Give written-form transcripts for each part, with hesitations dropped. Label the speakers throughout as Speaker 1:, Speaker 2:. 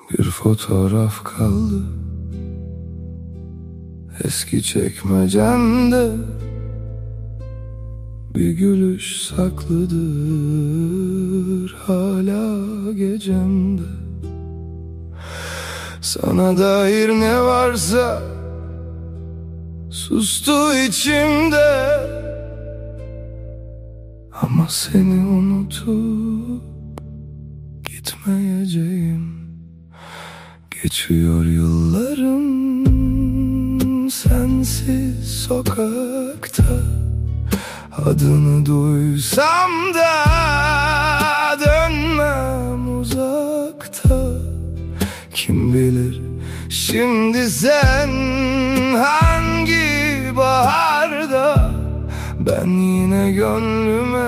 Speaker 1: Bir fotoğraf kaldı eski çekmecemde, bir gülüş saklıdır hala gecemde. Sana dair ne varsa sustu içimde, ama seni unutup gitmeyeceğim. Geçiyor yıllarım sensiz sokakta, adını duysam da dönmem uzakta. Kim bilir şimdi sen hangi baharda, ben yine gönlüme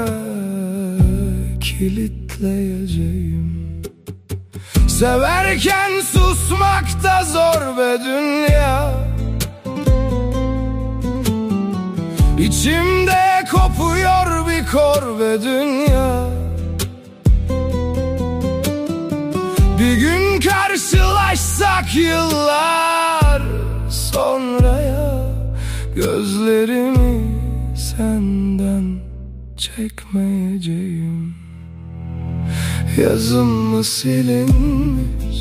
Speaker 1: kilitleyeceğim. Severken susmak da zor be dünya, İçimde kopuyor bir kor be dünya. Bir gün karşılaşsak yıllar sonraya, gözlerimi senden çekmeyeceğim. Yazım mı silinmiş,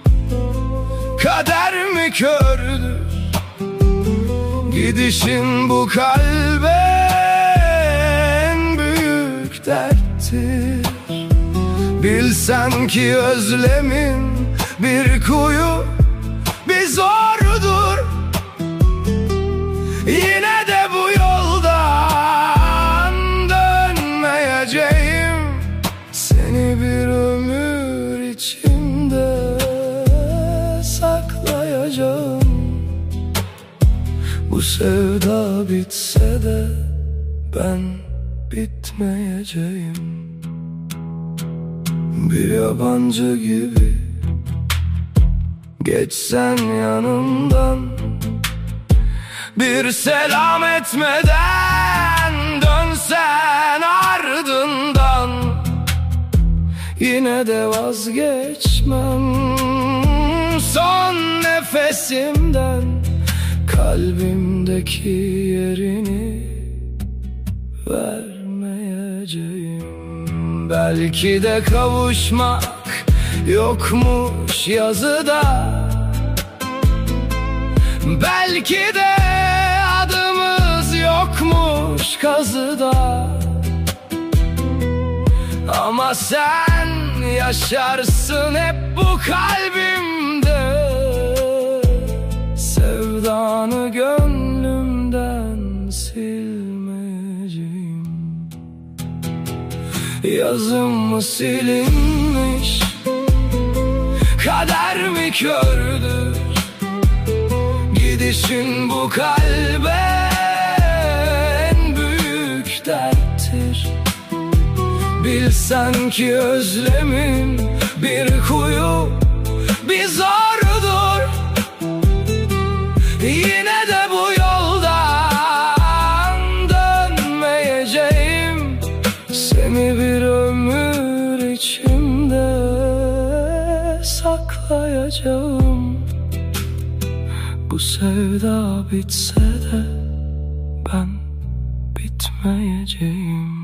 Speaker 1: kader mi kördür, gidişin bu kalbe en büyük derttir. Bilsen ki özlemin bir kuyu bir zordur, yine de bu yoldan dönmeyeceğim. Seni bir ömür içimde saklayacağım. Bu sevda bitse de ben bitmeyeceğim. Bir yabancı gibi geçsen yanımdan, bir selam etmeden dönsen ardından, yine de vazgeçmem son nefesimden. Kalbimdeki yerini vermeyeceğim. Belki de kavuşmak yokmuş yazıda, belki de adımız yokmuş kazıda. Ama sen yaşarsın hep bu kalbimde, sevdanı gönlümden silmeyeceğim. Yazım mı silinmiş, kader mi kördür, gidişin bu kalbe en büyük derttir. Bilsen ki özlemin bir kuyu bir zordur, yine de bu yoldan dönmeyeceğim. Seni bir ömür içimde saklayacağım. Bu sevda bitse de ben bitmeyeceğim.